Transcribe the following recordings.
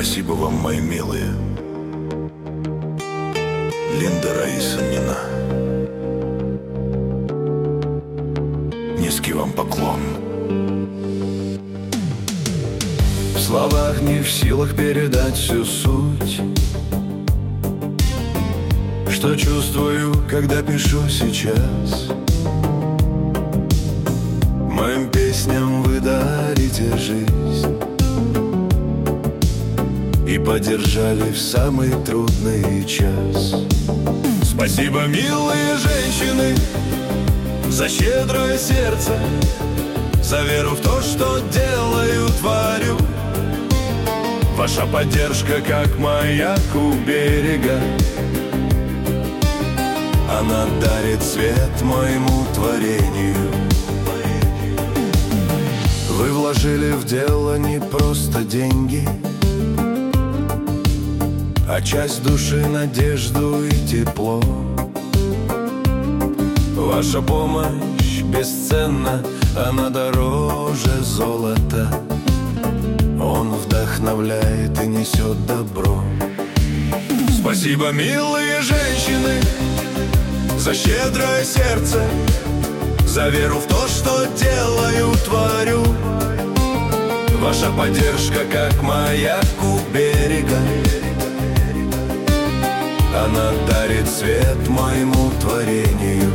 Спасибо вам, мои милые. Линда, Раиса, Нина. Низкий вам поклон. В словах не в силах передать всю суть, что чувствую, когда пишу сейчас. Моим песням вы дарите жизнь и поддержали в самый трудный час. Спасибо, милые женщины, за щедрое сердце, за веру в то, что делаю, творю. Ваша поддержка, как маяк у берега, она дарит свет моему творению. Вы вложили в дело не просто деньги, а часть души, надежду и тепло. Ваша помощь бесценна, она дороже золота. Он вдохновляет и несет добро. Спасибо, милые женщины, за щедрое сердце, за веру в то, что делаю, творю. Ваша поддержка, как маяк у берега, она дарит свет моему творению.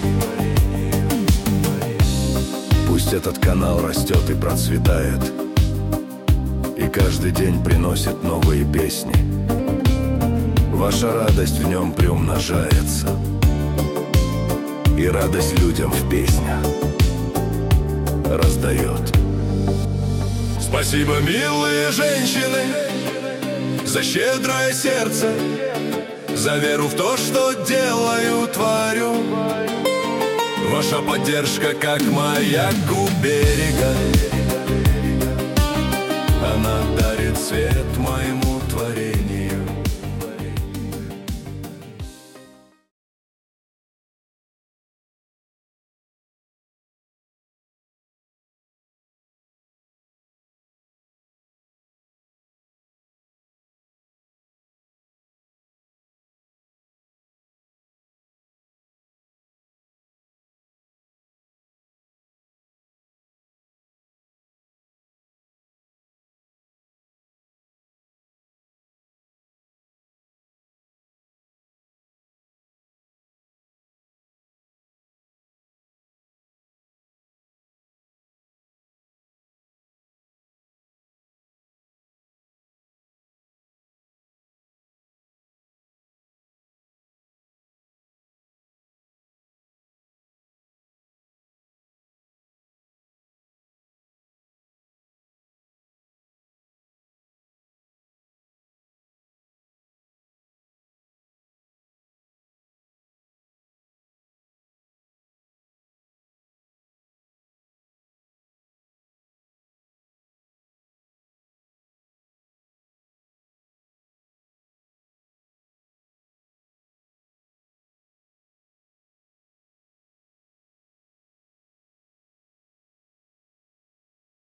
Пусть этот канал растет и процветает, и каждый день приносит новые песни. Ваша радость в нем приумножается, и радость людям в песнях раздает. Спасибо, милые женщины, за щедрое сердце, за веру в то, что делаю, творю. Ваша поддержка, как маяк у берега, она дарит свет